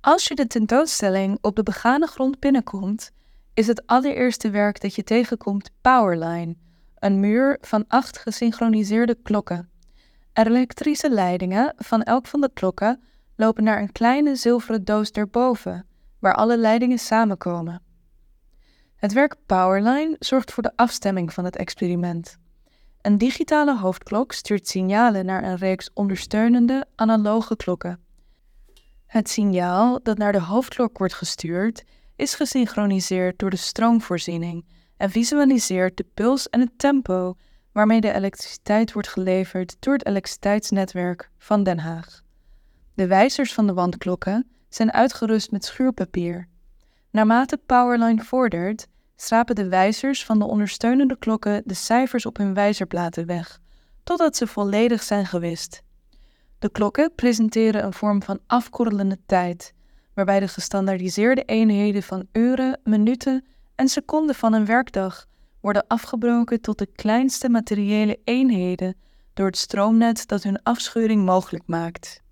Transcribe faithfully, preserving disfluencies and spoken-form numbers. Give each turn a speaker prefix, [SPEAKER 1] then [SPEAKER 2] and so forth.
[SPEAKER 1] Als je de tentoonstelling op de begane grond binnenkomt, is het allereerste werk dat je tegenkomt Powerline, een muur van acht gesynchroniseerde klokken. Elektrische leidingen van elk van de klokken lopen naar een kleine zilveren doos daarboven, waar alle leidingen samenkomen. Het werk Powerline zorgt voor de afstemming van het experiment. Een digitale hoofdklok stuurt signalen naar een reeks ondersteunende analoge klokken. Het signaal dat naar de hoofdklok wordt gestuurd is gesynchroniseerd door de stroomvoorziening en visualiseert de puls en het tempo waarmee de elektriciteit wordt geleverd door het elektriciteitsnetwerk van Den Haag. De wijzers van de wandklokken zijn uitgerust met schuurpapier. Naarmate Powerline vordert, schrapen de wijzers van de ondersteunende klokken de cijfers op hun wijzerplaten weg, totdat ze volledig zijn gewist. De klokken presenteren een vorm van afkorrelende tijd, waarbij de gestandaardiseerde eenheden van uren, minuten en seconden van een werkdag worden afgebroken tot de kleinste materiële eenheden door het stroomnet dat hun afschuring mogelijk maakt.